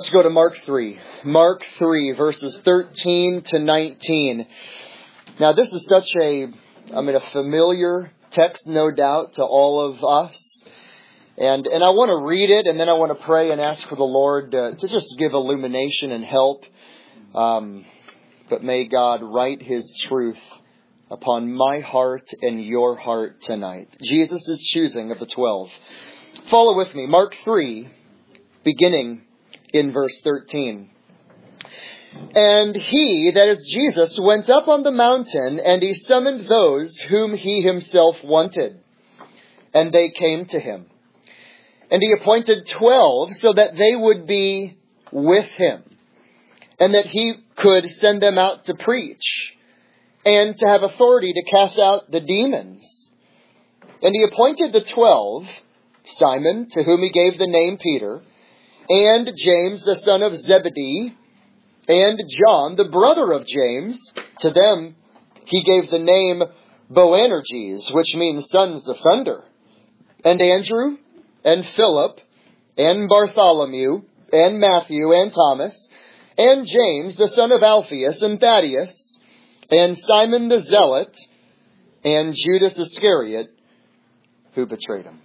Let's go to Mark 3. Mark 3, verses 13 to 19. Now, this is such a familiar text, no doubt, to all of us. And I want to read it, and then I want to pray and ask for the Lord to just give illumination and help. But may God write His truth upon my heart and your heart tonight. Jesus' choosing of the 12. Follow with me. Mark 3, beginning in verse 13. And he, that is Jesus, went up on the mountain, and he summoned those whom he himself wanted. And they came to him. And he appointed 12 so that they would be with him, and that he could send them out to preach, and to have authority to cast out the demons. And he appointed the 12, Simon, to whom he gave the name Peter, and James, the son of Zebedee, and John, the brother of James. To them he gave the name Boanerges, which means sons of thunder. And Andrew, and Philip, and Bartholomew, and Matthew, and Thomas, and James, the son of Alphaeus, and Thaddeus, and Simon the Zealot, and Judas Iscariot, who betrayed him.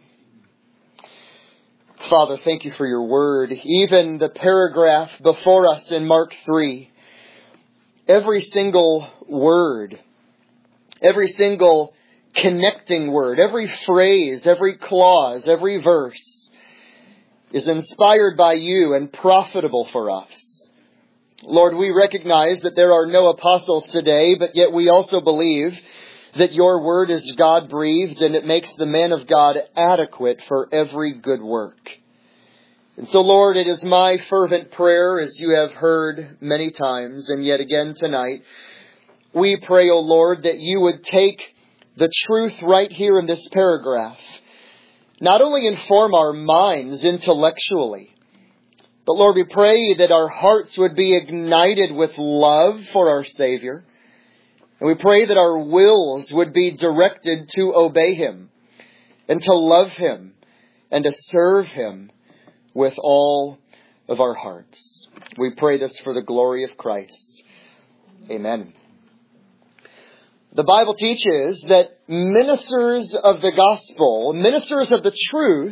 Father, thank you for your word. Even the paragraph before us in Mark 3, every single word, every single connecting word, every phrase, every clause, every verse is inspired by you and profitable for us. Lord, we recognize that there are no apostles today, but yet we also believe that your word is God-breathed and it makes the man of God adequate for every good work. And so, Lord, it is my fervent prayer, as you have heard many times, and yet again tonight, we pray, O Lord, that you would take the truth right here in this paragraph, not only inform our minds intellectually, but Lord, we pray that our hearts would be ignited with love for our Savior. And we pray that our wills would be directed to obey Him and to love Him and to serve Him with all of our hearts. We pray this for the glory of Christ. Amen. The Bible teaches that ministers of the gospel, ministers of the truth,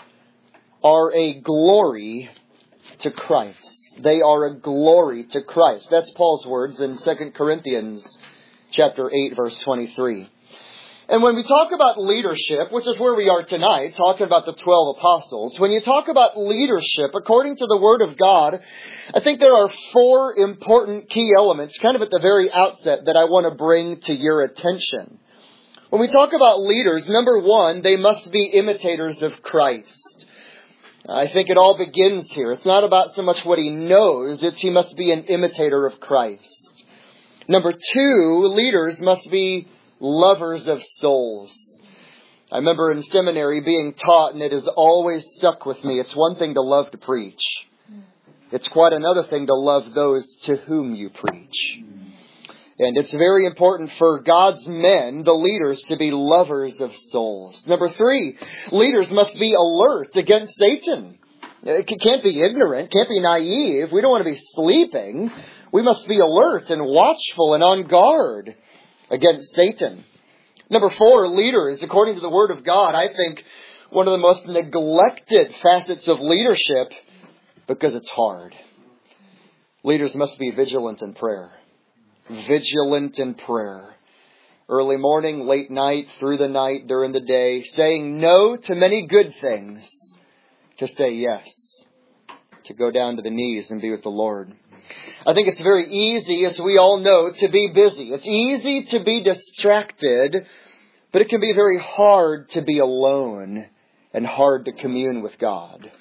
are a glory to Christ. They are a glory to Christ. That's Paul's words in 2 Corinthians chapter 8, verse 23. And when we talk about leadership, which is where we are tonight, talking about the 12 apostles, when you talk about leadership, according to the Word of God, I think there are 4 important key elements, kind of at the very outset, that I want to bring to your attention. When we talk about leaders, number 1, they must be imitators of Christ. I think it all begins here. It's not about so much what he knows, it's he must be an imitator of Christ. Number 2, leaders must be lovers of souls. I remember in seminary being taught, and it has always stuck with me, it's one thing to love to preach. It's quite another thing to love those to whom you preach. And it's very important for God's men, the leaders, to be lovers of souls. Number 3, leaders must be alert against Satan. It can't be ignorant, can't be naive. We don't want to be sleeping. We must be alert and watchful and on guard against Satan. Number 4, leaders, according to the Word of God, I think one of the most neglected facets of leadership, because it's hard. Leaders must be vigilant in prayer. Vigilant in prayer. Early morning, late night, through the night, during the day, saying no to many good things, to say yes, to go down to the knees and be with the Lord. I think it's very easy, as we all know, to be busy. It's easy to be distracted, but it can be very hard to be alone and hard to commune with God.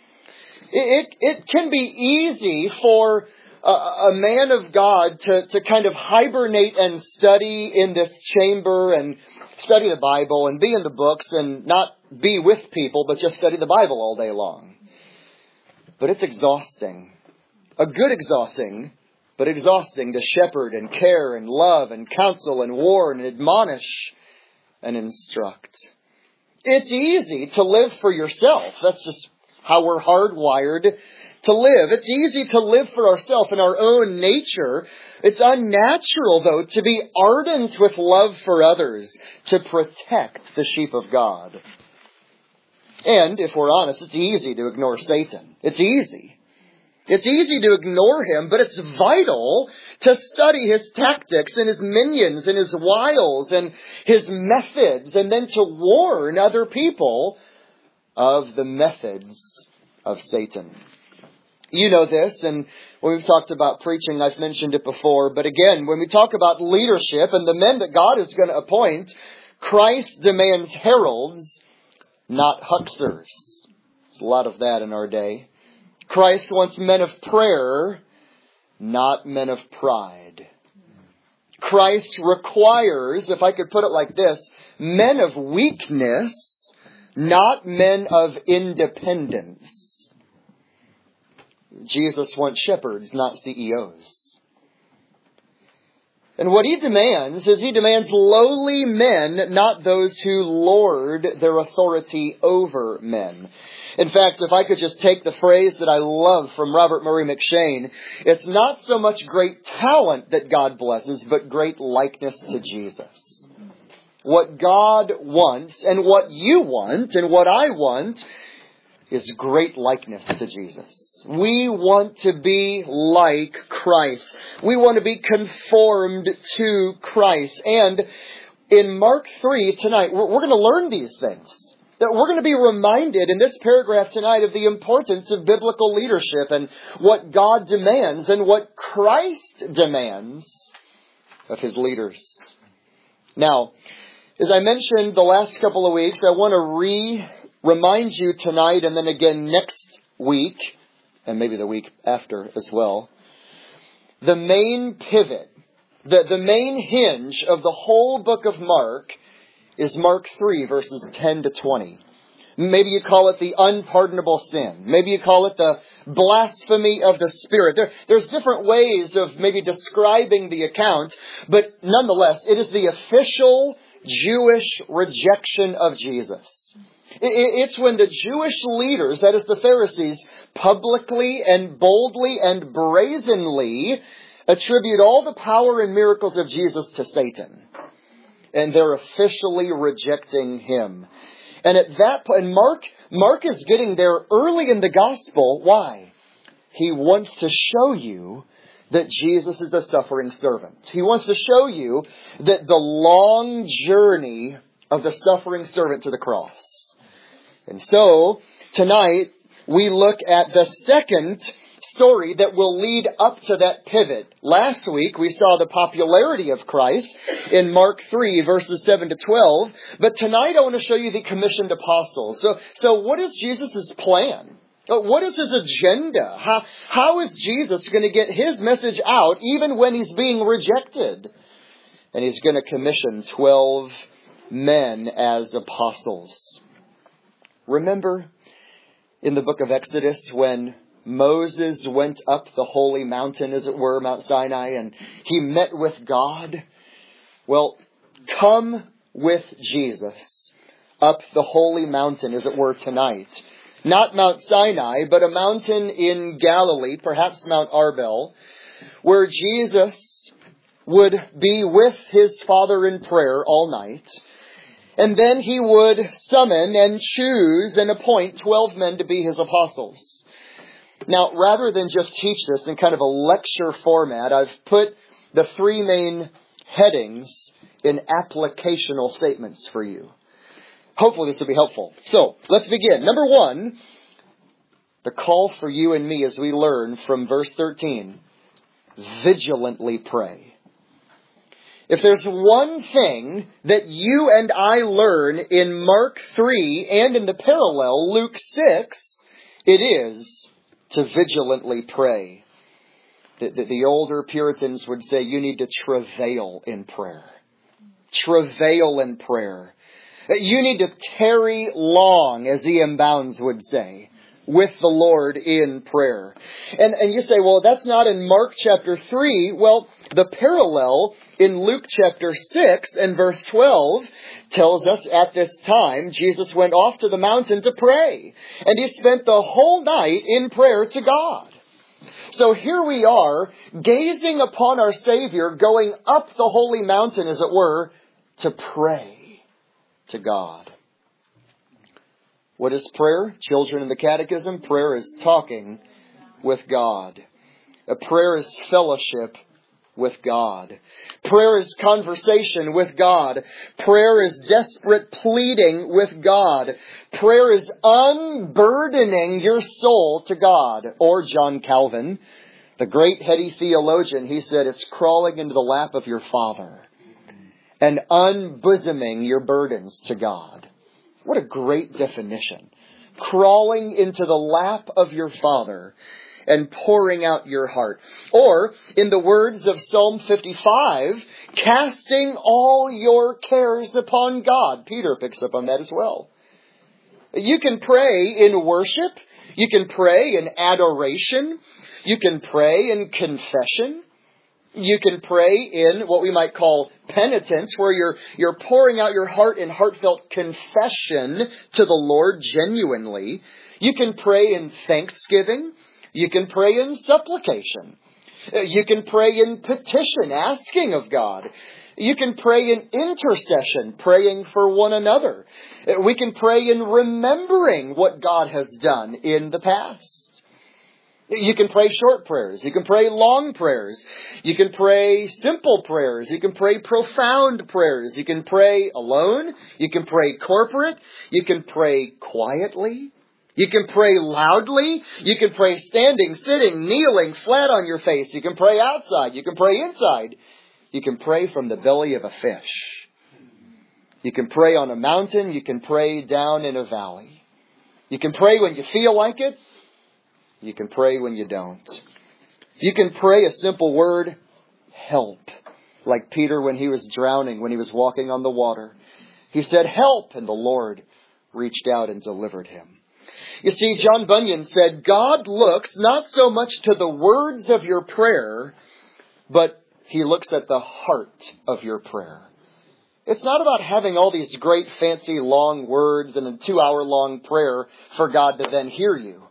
It can be easy for a man of God to kind of hibernate and study in this chamber and study the Bible and be in the books and not be with people, but just study the Bible all day long. But it's exhausting. A good exhausting, but exhausting to shepherd and care and love and counsel and warn and admonish and instruct. It's easy to live for yourself. That's just how we're hardwired to live. It's easy to live for ourselves in our own nature. It's unnatural, though, to be ardent with love for others, to protect the sheep of God. And, if we're honest, it's easy to ignore Satan. It's easy. It's easy to ignore him, but it's vital to study his tactics and his minions and his wiles and his methods, and then to warn other people of the methods of Satan. You know this, and when we've talked about preaching, I've mentioned it before, but again, when we talk about leadership and the men that God is going to appoint, Christ demands heralds, not hucksters. There's a lot of that in our day. Christ wants men of prayer, not men of pride. Christ requires, if I could put it like this, men of weakness, not men of independence. Jesus wants shepherds, not CEOs. And what he demands is he demands lowly men, not those who lord their authority over men. In fact, if I could just take the phrase that I love from Robert Murray McCheyne, it's not so much great talent that God blesses, but great likeness to Jesus. What God wants, and what you want, and what I want, is great likeness to Jesus. We want to be like Christ. We want to be conformed to Christ. And in Mark 3 tonight, we're going to learn these things. That we're going to be reminded in this paragraph tonight of the importance of biblical leadership and what God demands and what Christ demands of his leaders. Now, as I mentioned the last couple of weeks, I want to remind you tonight and then again next week, and maybe the week after as well, the main pivot, the main hinge of the whole book of Mark is Mark 3, verses 10 to 20. Maybe you call it the unpardonable sin. Maybe you call it the blasphemy of the Spirit. There's different ways of maybe describing the account, but nonetheless, it is the official Jewish rejection of Jesus. It's when the Jewish leaders, that is the Pharisees, publicly and boldly and brazenly attribute all the power and miracles of Jesus to Satan. And they're officially rejecting him. And at that point, Mark is getting there early in the gospel. Why? He wants to show you that Jesus is the suffering servant. He wants to show you that the long journey of the suffering servant to the cross. And so, tonight, we look at the second story that will lead up to that pivot. Last week, we saw the popularity of Christ in Mark 3, verses 7 to 12. But tonight, I want to show you the commissioned apostles. So what is Jesus' plan? What is his agenda? How is Jesus going to get his message out even when he's being rejected? And he's going to commission 12 men as apostles. Remember in the book of Exodus when Moses went up the holy mountain, as it were, Mount Sinai, and he met with God? Well, come with Jesus up the holy mountain, as it were, tonight. Not Mount Sinai, but a mountain in Galilee, perhaps Mount Arbel, where Jesus would be with his Father in prayer all night. And then he would summon and choose and appoint 12 men to be his apostles. Now, rather than just teach this in kind of a lecture format, I've put the three main headings in applicational statements for you. Hopefully this will be helpful. So, let's begin. Number 1, the call for you and me as we learn from verse 13. Vigilantly pray. If there's one thing that you and I learn in Mark 3 and in the parallel Luke 6, it is to vigilantly pray. The older Puritans would say you need to travail in prayer. Travail in prayer. You need to tarry long, as E.M. Bounds would say, with the Lord in prayer. And you say, well, that's not in Mark chapter 3. Well, The parallel in Luke chapter 6 and verse 12 tells us at this time Jesus went off to the mountain to pray, and he spent the whole night in prayer to God. So here we are, gazing upon our Savior, going up the holy mountain, as it were, to pray to God. What is prayer? Children in the Catechism, prayer is talking with God. A prayer is fellowship with God. Prayer is conversation with God. Prayer is desperate pleading with God. Prayer is unburdening your soul to God. Or John Calvin, the great heady theologian, he said it's crawling into the lap of your Father and unbosoming your burdens to God. What a great definition. Crawling into the lap of your Father and pouring out your heart. Or, in the words of Psalm 55, casting all your cares upon God. Peter picks up on that as well. You can pray in worship. You can pray in adoration. You can pray in confession. You can pray in what we might call penitence, where you're pouring out your heart in heartfelt confession to the Lord genuinely. You can pray in thanksgiving. You can pray in supplication. You can pray in petition, asking of God. You can pray in intercession, praying for one another. We can pray in remembering what God has done in the past. You can pray short prayers. You can pray long prayers. You can pray simple prayers. You can pray profound prayers. You can pray alone. You can pray corporate. You can pray quietly. You can pray loudly. You can pray standing, sitting, kneeling, flat on your face. You can pray outside. You can pray inside. You can pray from the belly of a fish. You can pray on a mountain. You can pray down in a valley. You can pray when you feel like it. You can pray when you don't. You can pray a simple word, help. Like Peter when he was drowning, when he was walking on the water. He said, help, and the Lord reached out and delivered him. You see, John Bunyan said, God looks not so much to the words of your prayer, but He looks at the heart of your prayer. It's not about having all these great, fancy, long words and a 2-hour-long prayer for God to then hear you.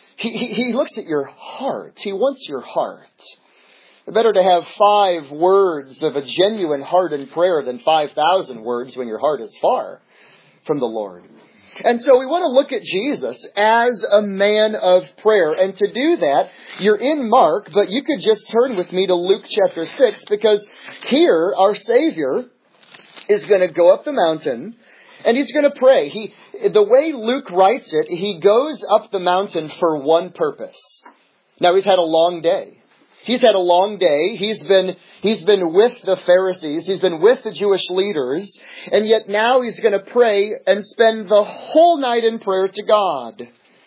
He looks at your heart. He wants your heart. Better to have 5 words of a genuine heart in prayer than 5,000 words when your heart is far from the Lord. And so we want to look at Jesus as a man of prayer. And to do that, you're in Mark, but you could just turn with me to Luke chapter 6, because here our Savior is going to go up the mountain and He's going to pray. The way Luke writes it, He goes up the mountain for one purpose. Now, He's had a long day. He's had a long day. He's been with the Pharisees. He's been with the Jewish leaders. And yet now He's going to pray and spend the whole night in prayer to God.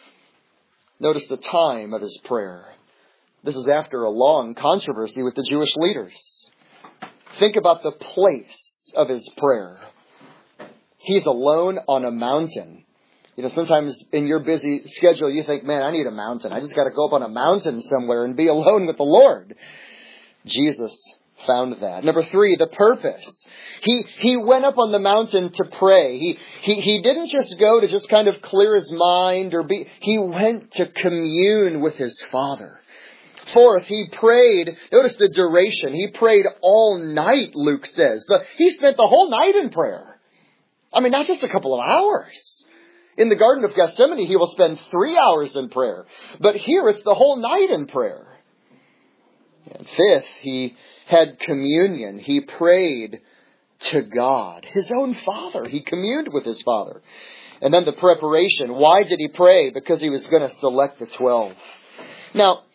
Notice the time of His prayer. This is after a long controversy with the Jewish leaders. Think about the place of His prayer. He's alone on a mountain. You know, sometimes in your busy schedule, you think, man, I need a mountain. I just got to go up on a mountain somewhere and be alone with the Lord. Jesus found that. Number 3, the purpose. He went up on the mountain to pray. He didn't just go to just kind of clear his mind he went to commune with His Father. 4th, He prayed. Notice the duration. He prayed all night, Luke says. He spent the whole night in prayer. I mean, not just a couple of hours. In the Garden of Gethsemane, He will spend 3 hours in prayer. But here it's the whole night in prayer. And 5th, He had communion. He prayed to God, His own Father. He communed with His Father. And then the preparation. Why did He pray? Because He was going to select the 12. Now,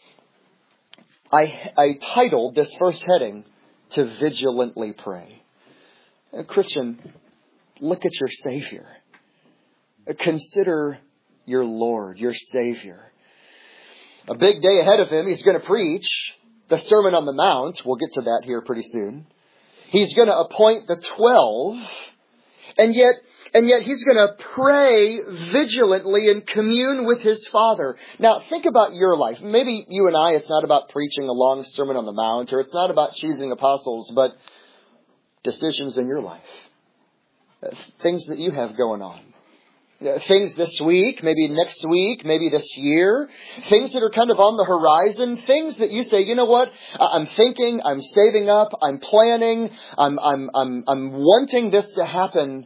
I titled this first heading, To Vigilantly Pray. Christian, look at your Savior. Consider your Lord, your Savior. A big day ahead of Him. He's going to preach the Sermon on the Mount. We'll get to that here pretty soon. He's going to appoint the 12. And yet, And yet he's going to pray vigilantly and commune with his Father. Now, think about your life. Maybe you and I, it's not about preaching a long Sermon on the Mount, or it's not about choosing apostles, but decisions in your life. Things that you have going on. Things this week, maybe next week, maybe this year. Things that are kind of on the horizon. Things that you say, you know what? I'm thinking, I'm saving up, I'm planning, I'm wanting this to happen.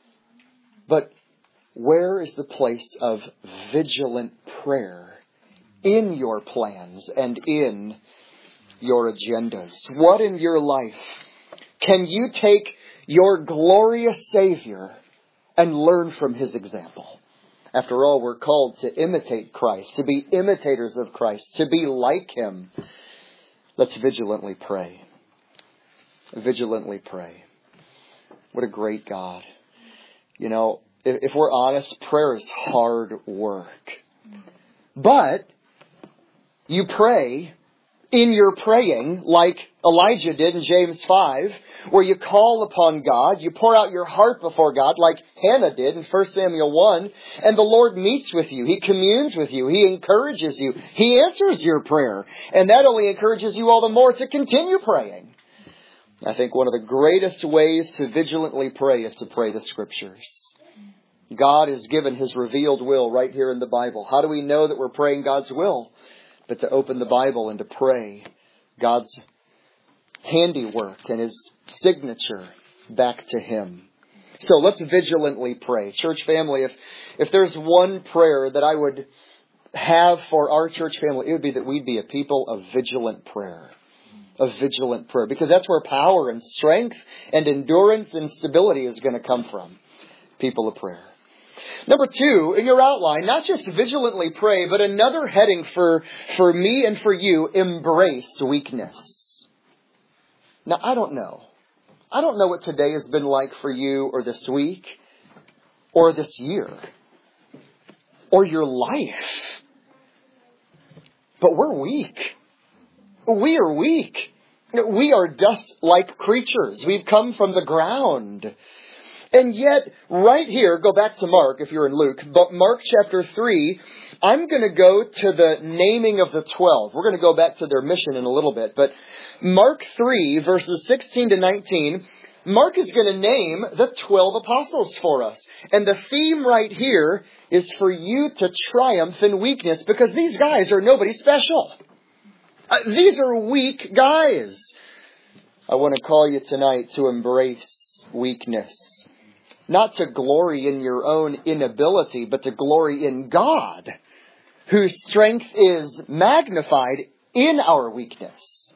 But where is the place of vigilant prayer in your plans and in your agendas? What in your life can you take your glorious Savior and learn from His example? After all, we're called to imitate Christ, to be imitators of Christ, to be like Him. Let's vigilantly pray. Vigilantly pray. What a great God. You know, if we're honest, prayer is hard work. But you pray in your praying like Elijah did in James 5, where you call upon God, you pour out your heart before God like Hannah did in 1 Samuel 1, and the Lord meets with you. He communes with you. He encourages you. He answers your prayer. And that only encourages you all the more to continue praying. I think one of the greatest ways to vigilantly pray is to pray the Scriptures. God has given His revealed will right here in the Bible. How do we know that we're praying God's will? But to open the Bible and to pray God's handiwork and His signature back to Him. So let's vigilantly pray. Church family, if there's one prayer that I would have for our church family, it would be that we'd be a people of vigilant prayer. Of vigilant prayer. Because that's where power and strength and endurance and stability is going to come from. People of prayer. Number 2, in your outline, not just vigilantly pray, but another heading for me and for you, embrace weakness. Now, I don't know. I don't know what today has been like for you, or this week, or this year, or your life. But we're weak. We are weak. We are dust-like creatures. We've come from the ground. And yet, right here, go back to Mark if you're in Luke, but Mark chapter 3, I'm going to go to the naming of the 12. We're going to go back to their mission in a little bit. But Mark 3, verses 16 to 19, Mark is going to name the 12 apostles for us. And the theme right here is for you to triumph in weakness, because these guys are nobody special. These are weak guys. I want to call you tonight to embrace weakness. Not to glory in your own inability, but to glory in God, whose strength is magnified in our weakness.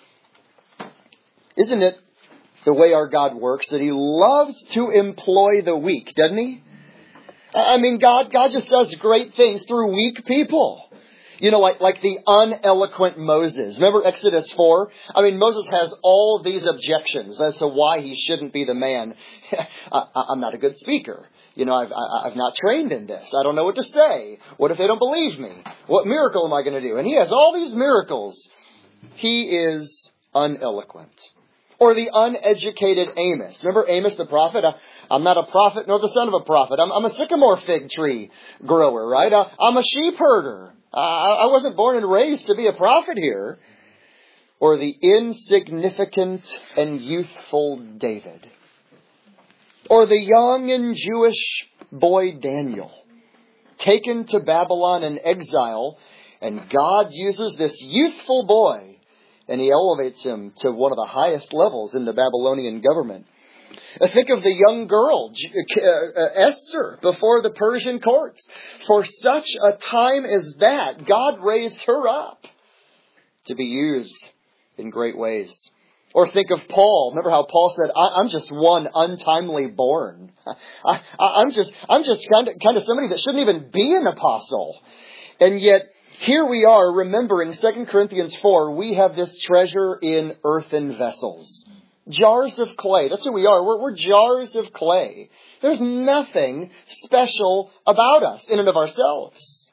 Isn't it the way our God works, that He loves to employ the weak, doesn't He? I mean, God just does great things through weak people. You know, like the uneloquent Moses. Remember Exodus 4? I mean, Moses has all these objections as to why he shouldn't be the man. I'm not a good speaker. You know, I've not trained in this. I don't know what to say. What if they don't believe me? What miracle am I going to do? And he has all these miracles. He is uneloquent. Or the uneducated Amos. Remember Amos the prophet? I'm not a prophet nor the son of a prophet. I'm a sycamore fig tree grower, right? I'm a sheep herder. I wasn't born and raised to be a prophet here. Or the insignificant and youthful David. Or the young and Jewish boy Daniel, taken to Babylon in exile, and God uses this youthful boy and He elevates him to one of the highest levels in the Babylonian government. Think of the young girl, Esther, before the Persian courts. For such a time as that, God raised her up to be used in great ways. Or think of Paul. Remember how Paul said, I'm just one untimely born. I'm just kind of somebody that shouldn't even be an apostle. And yet, here we are remembering 2 Corinthians 4, we have this treasure in earthen vessels. Jars of clay. That's who we are. We're jars of clay. There's nothing special about us in and of ourselves.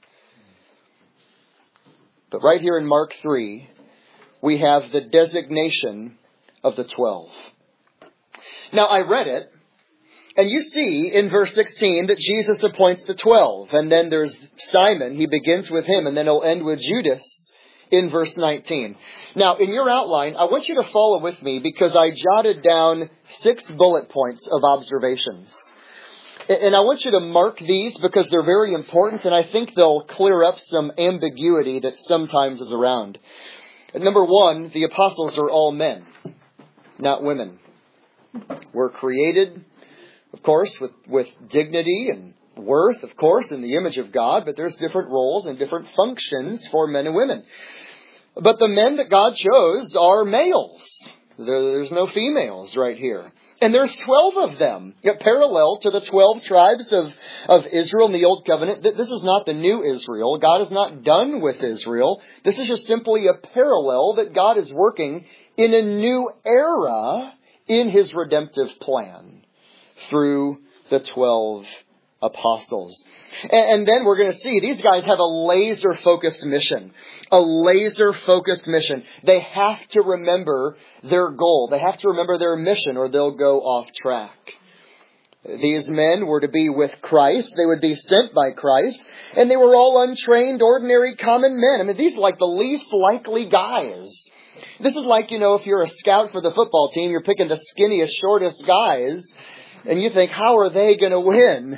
But right here in Mark 3, we have the designation of the 12. Now, I read it, And you see in verse 16 that Jesus appoints the 12. And then there's Simon. He begins with him, and then he'll end with Judas in verse 19. Now, in your outline, I want you to follow with me because I jotted down 6 bullet points of observations. And I want you to mark these because they're very important, and I think they'll clear up some ambiguity that sometimes is around. Number 1, the apostles are all men, not women. We're created, of course, with dignity and worth, of course, in the image of God, but there's different roles and different functions for men and women. But the men that God chose are males. There's no females right here. And there's 12 of them, parallel to the 12 tribes of Israel in the Old Covenant. This is not the new Israel. God is not done with Israel. This is just simply a parallel that God is working in a new era in His redemptive plan through the 12 apostles. And then we're going to see these guys have a laser-focused mission. A laser-focused mission. They have to remember their goal. They have to remember their mission or they'll go off track. These men were to be with Christ. They would be sent by Christ. And they were all untrained, ordinary, common men. I mean, these are like the least likely guys. This is like, if you're a scout for the football team, you're picking the skinniest, shortest guys. And you think, how are they going to win?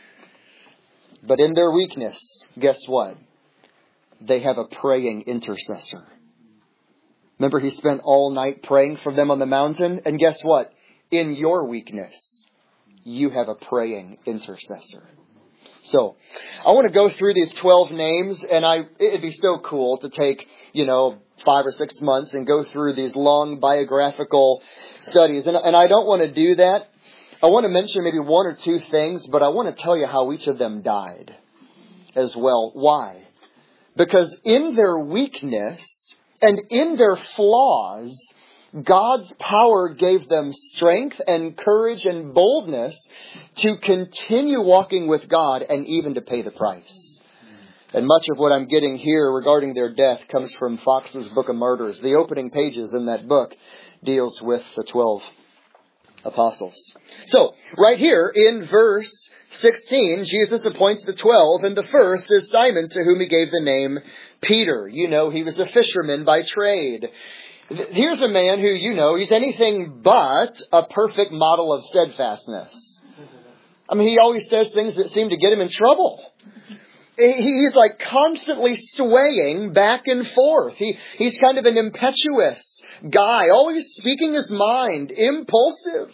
But in their weakness, guess what? They have a praying intercessor. Remember, he spent all night praying for them on the mountain? And guess what? In your weakness, you have a praying intercessor. So, I want to go through these 12 names, and it'd be so cool to take, 5 or 6 months and go through these long biographical studies. And I don't want to do that. I want to mention maybe 1 or 2 things, but I want to tell you how each of them died as well. Why? Because in their weakness and in their flaws, God's power gave them strength and courage and boldness to continue walking with God and even to pay the price. And much of what I'm getting here regarding their death comes from Fox's Book of Martyrs. The opening pages in that book deals with the 12 apostles. So, right here in verse 16, Jesus appoints the 12, and the first is Simon, to whom he gave the name Peter. He was a fisherman by trade. Here's a man who, he's anything but a perfect model of steadfastness. I mean, he always says things that seem to get him in trouble. He's like constantly swaying back and forth. He's kind of an impetuous guy, always speaking his mind, impulsive.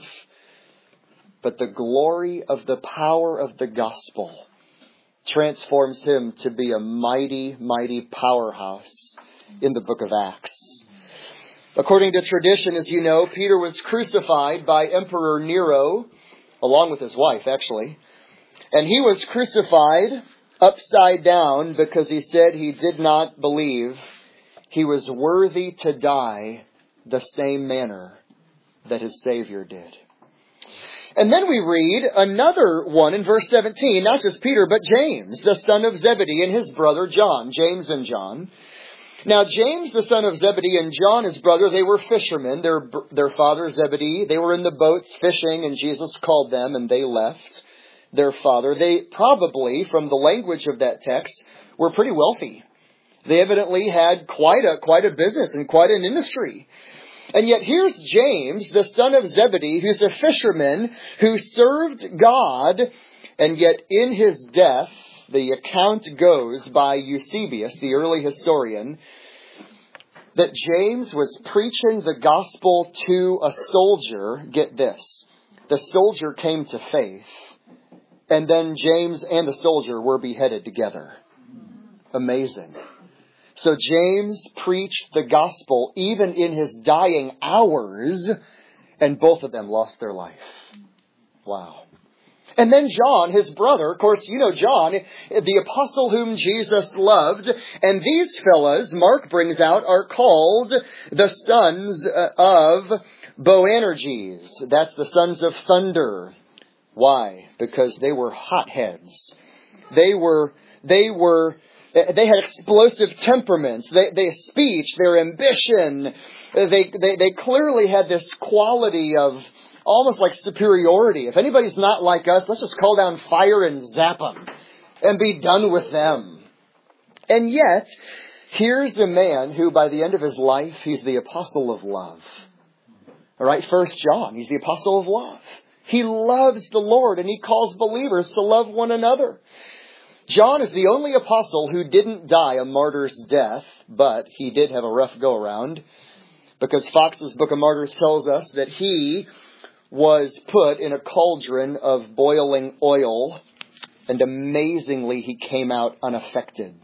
But the glory of the power of the gospel transforms him to be a mighty, mighty powerhouse in the book of Acts. According to tradition, as you know, Peter was crucified by Emperor Nero, along with his wife, actually. And he was crucified upside down because he said he did not believe he was worthy to die the same manner that his Savior did. And then we read another one in verse 17, not just Peter, but James, the son of Zebedee, and his brother John, James and John. Now, James, the son of Zebedee, and John, his brother, they were fishermen. Their father, Zebedee, they were in the boats fishing, and Jesus called them, and they left their father. They probably, from the language of that text, were pretty wealthy. They evidently had quite a business and quite an industry. And yet here's James, the son of Zebedee, who's a fisherman who served God, and yet in his death, the account goes by Eusebius, the early historian, that James was preaching the gospel to a soldier. Get this. The soldier came to faith, and then James and the soldier were beheaded together. Amazing. So James preached the gospel even in his dying hours, and both of them lost their life. Wow. And then John, his brother, of course, John, the apostle whom Jesus loved. And these fellas, Mark brings out, are called the sons of Boanerges. That's the sons of thunder. Why? Because they were hotheads. They had explosive temperaments. Their speech, their ambition. They clearly had this quality of almost like superiority. If anybody's not like us, let's just call down fire and zap them and be done with them. And yet, here's a man who by the end of his life, he's the apostle of love. All right, 1 John, he's the apostle of love. He loves the Lord and he calls believers to love one another. John is the only apostle who didn't die a martyr's death, but he did have a rough go around, because Fox's Book of Martyrs tells us that he was put in a cauldron of boiling oil, and amazingly he came out unaffected.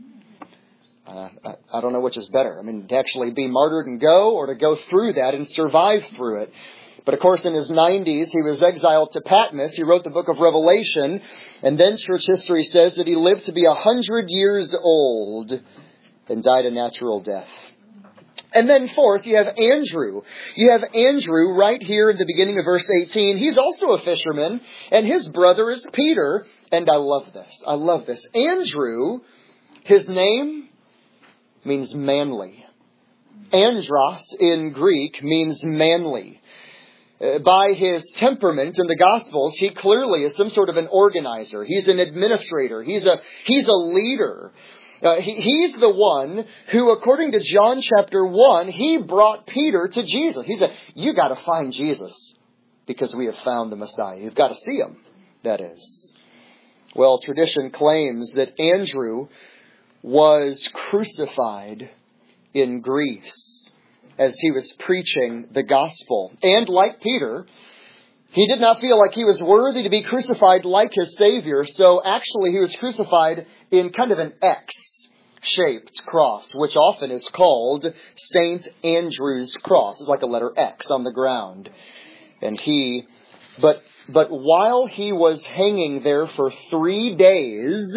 I don't know which is better. I mean, to actually be martyred and go, or to go through that and survive through it. But of course, in his 90s, he was exiled to Patmos. He wrote the book of Revelation. And then church history says that he lived to be 100 years old and died a natural death. And then fourth, you have Andrew. You have Andrew right here in the beginning of verse 18. He's also a fisherman, and his brother is Peter. And I love this. I love this. Andrew, his name means manly. Andros in Greek means manly. By his temperament in the Gospels, he clearly is some sort of an organizer. He's an administrator. He's a leader. He's the one who, according to John chapter 1, he brought Peter to Jesus. He said, you got to find Jesus because we have found the Messiah. You've got to see him, that is. Well, tradition claims that Andrew was crucified in Greece as he was preaching the gospel. And like Peter, he did not feel like he was worthy to be crucified like his Savior. So actually he was crucified in kind of an X-shaped cross, which often is called St. Andrew's cross. It's like a letter X on the ground. And but while he was hanging there for 3 days,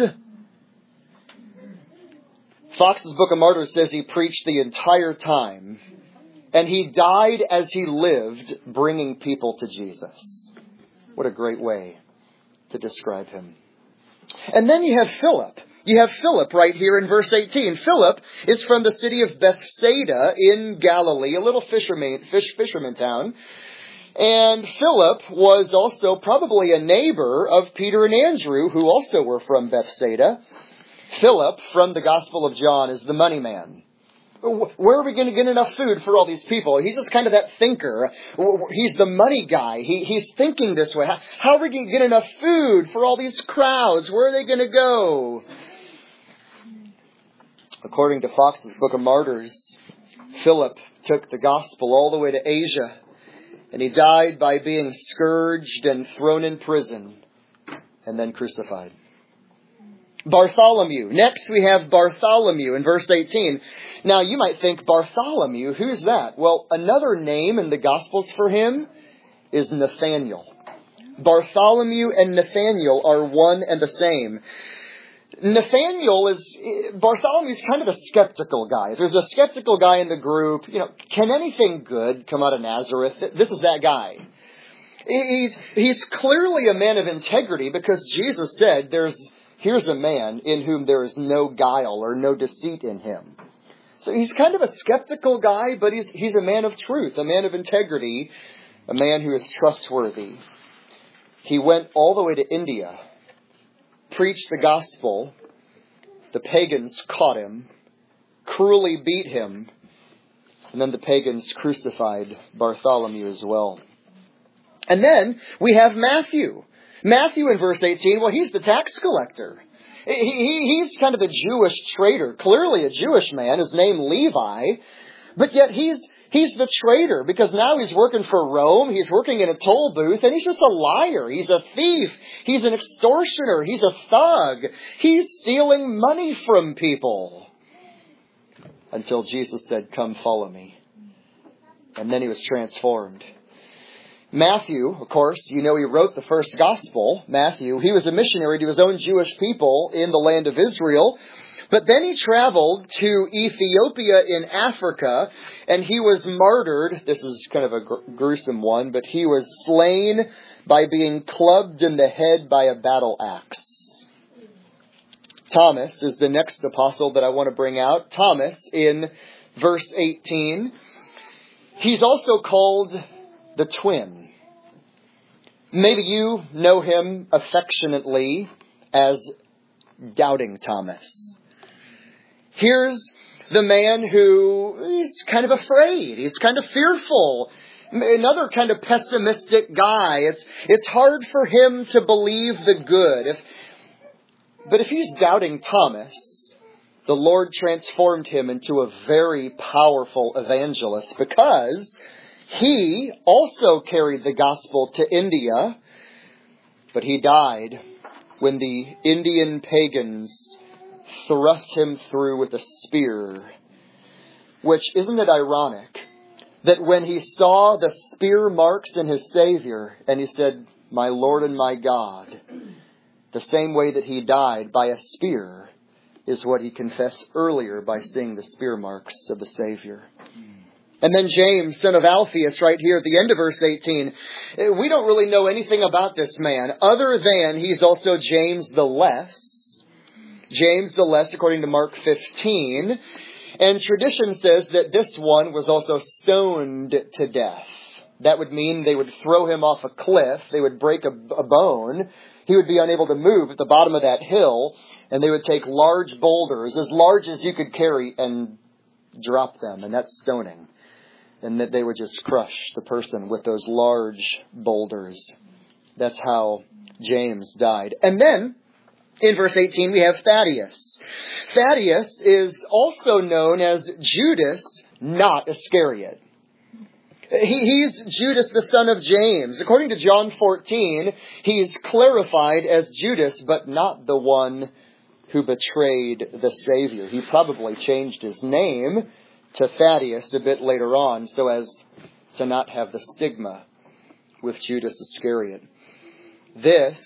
Fox's Book of Martyrs says he preached the entire time. And he died as he lived, bringing people to Jesus. What a great way to describe him. And then you have Philip. You have Philip right here in verse 18. Philip is from the city of Bethsaida in Galilee, a little fisherman town. And Philip was also probably a neighbor of Peter and Andrew, who also were from Bethsaida. Philip, from the Gospel of John, is the money man. Where are we going to get enough food for all these people? He's just kind of that thinker. He's the money guy. He's thinking this way. How are we going to get enough food for all these crowds? Where are they going to go? According to Fox's Book of Martyrs, Philip took the gospel all the way to Asia, and he died by being scourged and thrown in prison and then crucified. Bartholomew. Next we have Bartholomew in verse 18. Now you might think, Bartholomew, who's that? Well, another name in the Gospels for him is Nathaniel. Bartholomew and Nathaniel are one and the same. Bartholomew's kind of a skeptical guy. If there's a skeptical guy in the group, can anything good come out of Nazareth? This is that guy. He's clearly a man of integrity because Jesus said here's a man in whom there is no guile or no deceit in him. So he's kind of a skeptical guy, but he's a man of truth, a man of integrity, a man who is trustworthy. He went all the way to India, preached the gospel. The pagans caught him, cruelly beat him, and then the pagans crucified Bartholomew as well. And then we have Matthew. Matthew in verse 18, well, he's the tax collector. He's kind of the Jewish traitor, clearly a Jewish man, his name Levi, but yet he's the traitor because now he's working for Rome, he's working in a toll booth, and he's just a liar, he's a thief, he's an extortioner, he's a thug, he's stealing money from people. Until Jesus said, come follow me. And then he was transformed. Matthew, of course, he wrote the first gospel, Matthew. He was a missionary to his own Jewish people in the land of Israel. But then he traveled to Ethiopia in Africa, and he was martyred. This is kind of a gruesome one, but he was slain by being clubbed in the head by a battle axe. Thomas is the next apostle that I want to bring out. Thomas in verse 18. He's also called the twin. Maybe you know him affectionately as Doubting Thomas. Here's the man who is kind of afraid. He's kind of fearful. Another kind of pessimistic guy. It's hard for him to believe the good. But if he's Doubting Thomas, the Lord transformed him into a very powerful evangelist because he also carried the gospel to India, but he died when the Indian pagans thrust him through with a spear. Which, isn't it ironic that when he saw the spear marks in his Savior and he said, "My Lord and my God," the same way that he died by a spear is what he confessed earlier by seeing the spear marks of the Savior. And then James, son of Alphaeus, right here at the end of verse 18. We don't really know anything about this man other than he's also James the Less. James the Less, according to Mark 15. And tradition says that this one was also stoned to death. That would mean they would throw him off a cliff. They would break a bone. He would be unable to move at the bottom of that hill. And they would take large boulders, as large as you could carry, and drop them. And that's stoning. And that they would just crush the person with those large boulders. That's how James died. And then, in verse 18, we have Thaddeus. Thaddeus is also known as Judas, not Iscariot. He's Judas, the son of James. According to John 14, he's clarified as Judas, but not the one who betrayed the Savior. He probably changed his name to Thaddeus a bit later on so as to not have the stigma with Judas Iscariot. This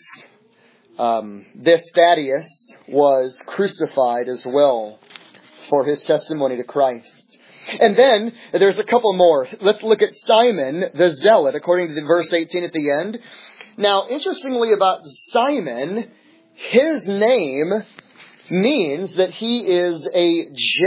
Thaddeus was crucified as well for his testimony to Christ. And then there's a couple more. Let's look at Simon the Zealot, according to verse 18 at the end. Now, interestingly about Simon, his name means that he is a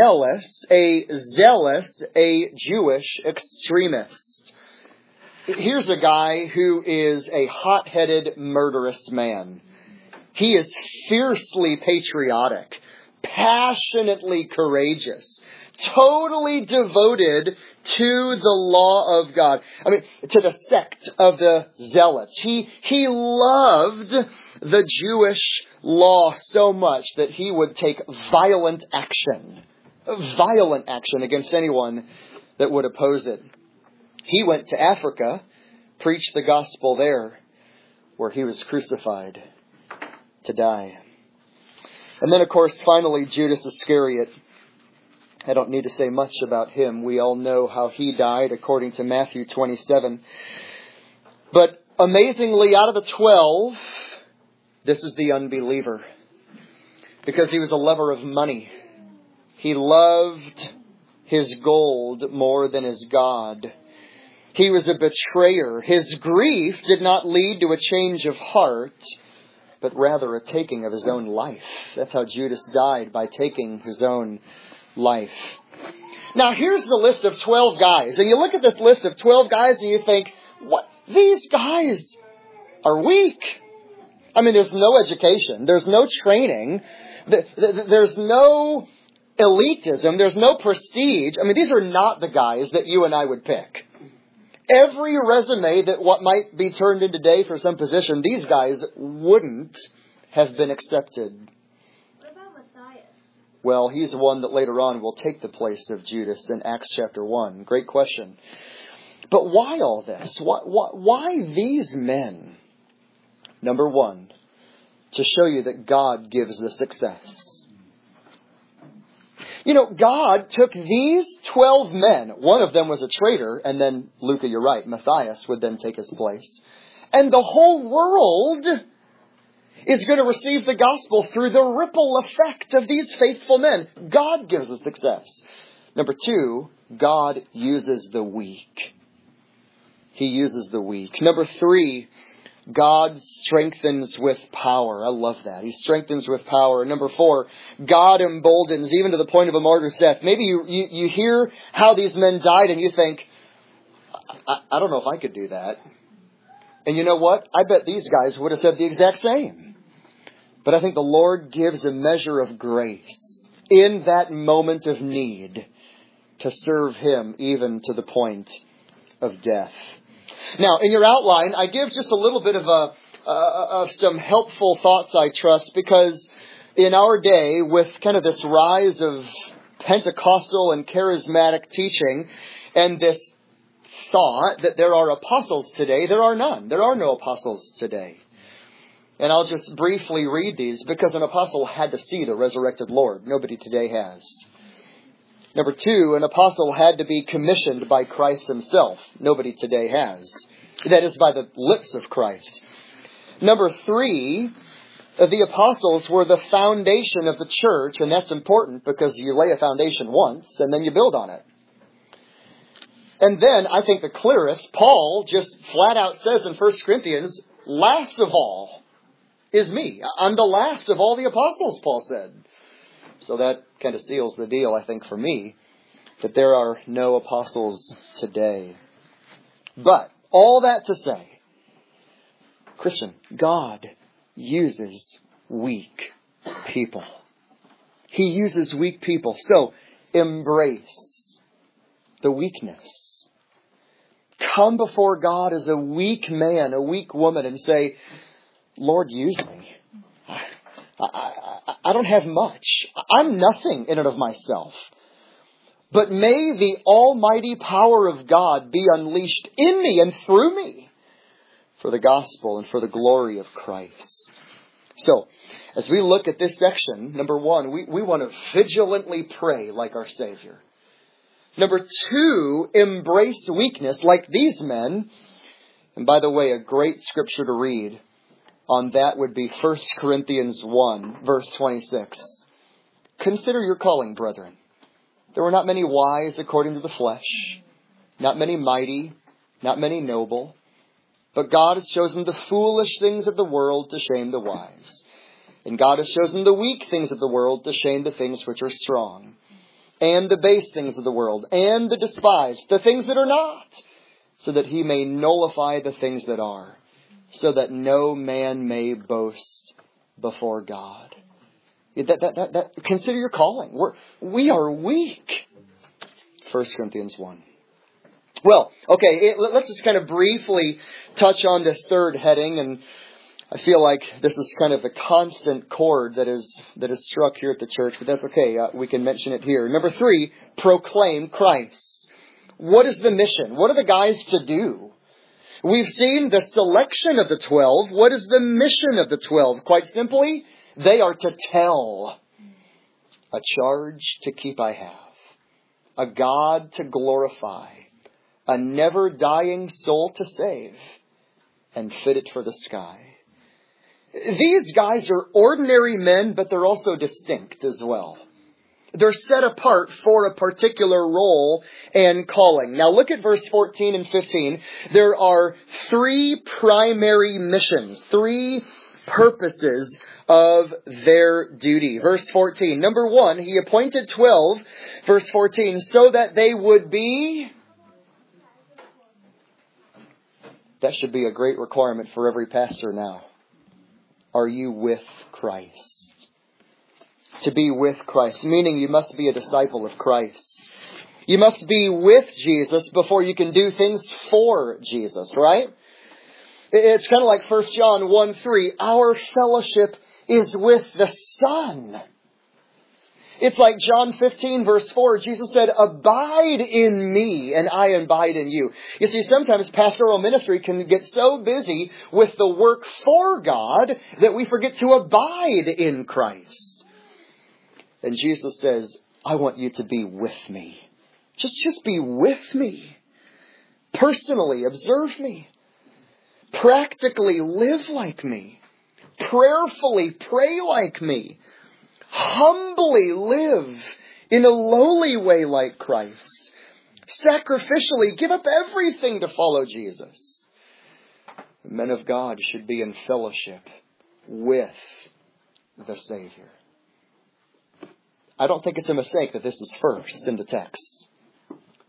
zealous, a Jewish extremist. Here's a guy who is a hot-headed, murderous man. He is fiercely patriotic, passionately courageous, totally devoted to the law of God. I mean, to the sect of the Zealots. He loved the Jewish law so much that he would take violent action against anyone that would oppose it. He went to Africa, preached the gospel there, where he was crucified to die. And then, of course, finally, Judas Iscariot. I don't need to say much about him. We all know how he died according to Matthew 27. But amazingly, out of the 12, this is the unbeliever. Because he was a lover of money. He loved his gold more than his God. He was a betrayer. His grief did not lead to a change of heart, but rather a taking of his own life. That's how Judas died, by taking his own life. Now, here's the list of 12 guys. And you look at this list of 12 guys and you think, what? These guys are weak. I mean, there's no education. There's no training. There's no elitism. There's no prestige. I mean, these are not the guys that you and I would pick. Every resume that what might be turned in today for some position, these guys wouldn't have been accepted. What about Matthias? Well, he's the one that later on will take the place of Judas in Acts chapter 1. Great question. But why all this? Why these men? Number one, to show you that God gives the success. You know, God took these 12 men. One of them was a traitor, and then, Luca, you're right, Matthias would then take his place. And the whole world is going to receive the gospel through the ripple effect of these faithful men. God gives us success. Number two, God uses the weak. He uses the weak. Number three, God strengthens with power. I love that. He strengthens with power. Number four, God emboldens even to the point of a martyr's death. Maybe you hear how these men died and you think, I don't know if I could do that. And you know what? I bet these guys would have said the exact same. But I think the Lord gives a measure of grace in that moment of need to serve Him even to the point of death. Now, in your outline, I give just a little bit of some helpful thoughts, I trust, because in our day, with kind of this rise of Pentecostal and charismatic teaching and this thought that there are apostles today, there are none. There are no apostles today. And I'll just briefly read these because an apostle had to see the resurrected Lord. Nobody today has. Number 2, an apostle had to be commissioned by Christ Himself. Nobody today has. That is, by the lips of Christ. Number 3, the apostles were the foundation of the church, and that's important because you lay a foundation once and then you build on it. And then, I think the clearest, Paul just flat out says in 1 Corinthians, last of all is me. I'm the last of all the apostles, Paul said. So that kind of seals the deal, I think, for me, that there are no apostles today. But all that to say, Christian, God uses weak people. He uses weak people. So embrace the weakness. Come before God as a weak man, a weak woman, and say, Lord, use me. I don't have much. I'm nothing in and of myself. But may the almighty power of God be unleashed in me and through me for the gospel and for the glory of Christ. So, as we look at this section, number 1, we want to vigilantly pray like our Savior. Number 2, embrace weakness like these men. And by the way, a great scripture to read on that would be 1 Corinthians 1, verse 26. Consider your calling, brethren. There were not many wise according to the flesh, not many mighty, not many noble. But God has chosen the foolish things of the world to shame the wise. And God has chosen the weak things of the world to shame the things which are strong. And the base things of the world, and the despised, the things that are not, so that He may nullify the things that are, so that no man may boast before God. Consider your calling. We are weak. 1 Corinthians 1. Well, okay, let's just kind of briefly touch on this third heading, and I feel like this is kind of a constant chord that is struck here at the church, but that's okay. We can mention it here. Number 3, proclaim Christ. What is the mission? What are the guys to do? We've seen the selection of the 12. What is the mission of the 12? Quite simply, they are to tell. A charge to keep I have. A God to glorify. A never-dying soul to save. And fit it for the sky. These guys are ordinary men, but they're also distinct as well. They're set apart for a particular role and calling. Now look at verse 14 and 15. There are 3 primary missions, 3 purposes of their duty. Verse 14. Number 1, He appointed 12, verse 14, so that they would be... That should be a great requirement for every pastor now. Are you with Christ? To be with Christ, meaning you must be a disciple of Christ. You must be with Jesus before you can do things for Jesus, right? It's kind of like 1 John 1:3. Our fellowship is with the Son. It's like John 15 verse 4. Jesus said, abide in me and I abide in you. You see, sometimes pastoral ministry can get so busy with the work for God that we forget to abide in Christ. And Jesus says, I want you to be with me. Just be with me. Personally, observe me. Practically live like me. Prayerfully pray like me. Humbly live in a lowly way like Christ. Sacrificially give up everything to follow Jesus. The men of God should be in fellowship with the Savior. I don't think it's a mistake that this is first in the text.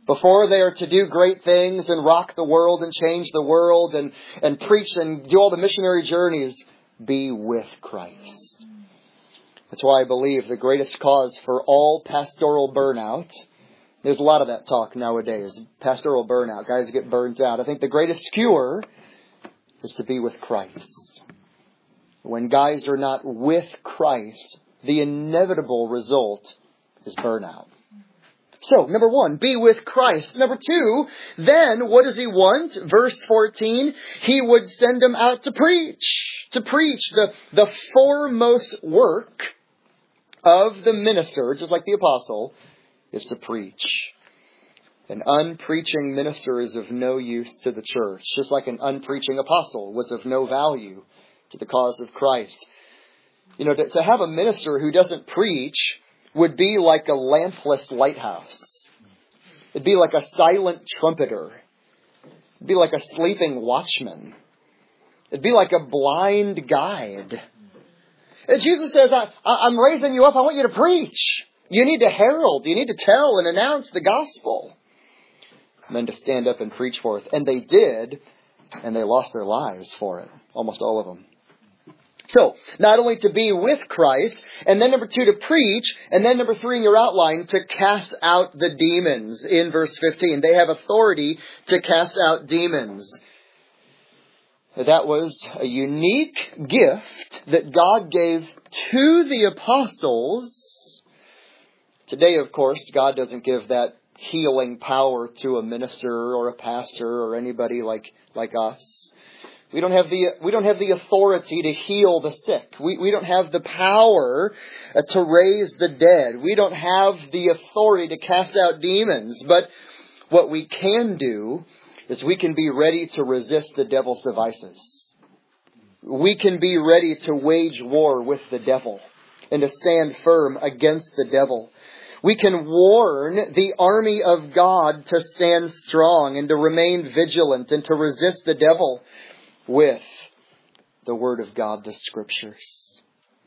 Before they are to do great things and rock the world and change the world and preach and do all the missionary journeys, be with Christ. That's why I believe the greatest cause for all pastoral burnout, there's a lot of that talk nowadays, pastoral burnout, guys get burnt out. I think the greatest cure is to be with Christ. When guys are not with Christ, the inevitable result is burnout. So, number 1, be with Christ. Number 2, then what does he want? Verse 14, he would send them out to preach. To preach. The foremost work of the minister, just like the apostle, is to preach. An unpreaching minister is of no use to the church, just like an unpreaching apostle was of no value to the cause of Christ. You know, to have a minister who doesn't preach would be like a lampless lighthouse. It'd be like a silent trumpeter. It'd be like a sleeping watchman. It'd be like a blind guide. And Jesus says, I'm raising you up. I want you to preach. You need to herald. You need to tell and announce the gospel. Men to stand up and preach forth. And they did, and they lost their lives for it. Almost all of them. So, not only to be with Christ, and then number 2, to preach, and then number 3 in your outline, to cast out the demons. In verse 15, they have authority to cast out demons. That was a unique gift that God gave to the apostles. Today, of course, God doesn't give that healing power to a minister or a pastor or anybody like us. We don't have the authority to heal the sick. We don't have the power to raise the dead. We don't have the authority to cast out demons. But what we can do is we can be ready to resist the devil's devices. We can be ready to wage war with the devil and to stand firm against the devil. We can warn the army of God to stand strong and to remain vigilant and to resist the devil with the Word of God, the Scriptures.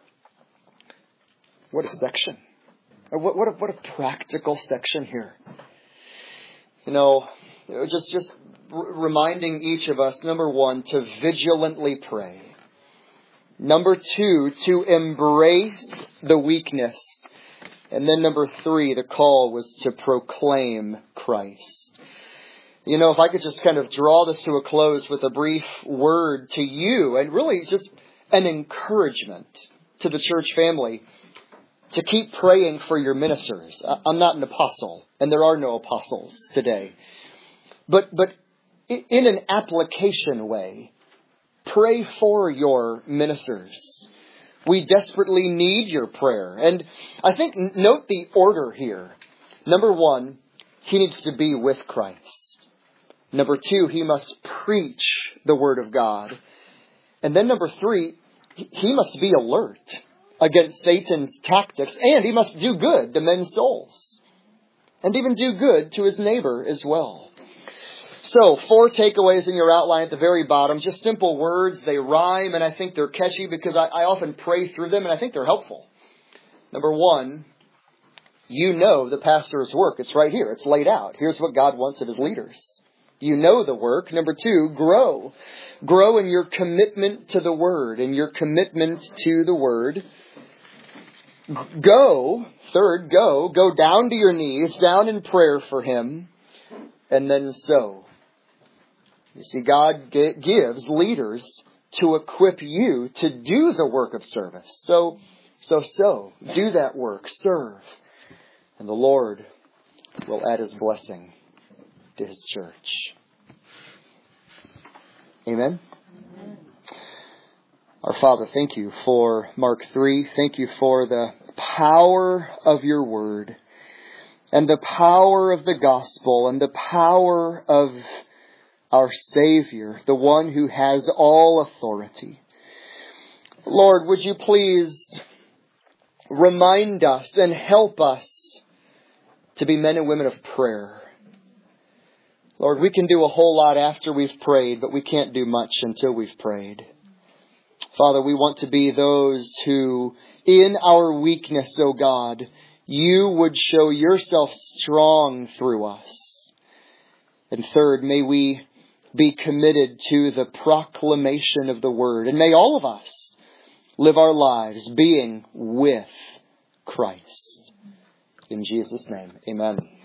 What a section. What a practical section here. You know, just reminding each of us, number 1, to vigilantly pray. Number 2, to embrace the weakness. And then number 3, the call was to proclaim Christ. You know, if I could just kind of draw this to a close with a brief word to you, and really just an encouragement to the church family to keep praying for your ministers. I'm not an apostle, and there are no apostles today. But in an application way, pray for your ministers. We desperately need your prayer. And I think, note the order here. Number 1, he needs to be with Christ. Number 2, he must preach the Word of God. And then number 3, he must be alert against Satan's tactics. And he must do good to men's souls. And even do good to his neighbor as well. So, 4 takeaways in your outline at the very bottom. Just simple words. They rhyme, and I think they're catchy because I often pray through them, and I think they're helpful. Number 1, you know the pastor's work. It's right here. It's laid out. Here's what God wants of his leaders. You know the work. Number 2, grow. Grow in your commitment to the Word, in your commitment to the Word. Go. Third, go. Go down to your knees, down in prayer for him, and then sow. You see, God gives leaders to equip you to do the work of service. So, do that work, serve. And the Lord will add his blessing to his church. Amen? Amen. Our Father, thank you for Mark 3. Thank you for the power of your word and the power of the gospel and the power of our Savior, the one who has all authority. Lord, would you please remind us and help us to be men and women of prayer. Lord, we can do a whole lot after we've prayed, but we can't do much until we've prayed. Father, we want to be those who, in our weakness, O God, you would show yourself strong through us. And third, may we be committed to the proclamation of the Word. And may all of us live our lives being with Christ. In Jesus' name, amen.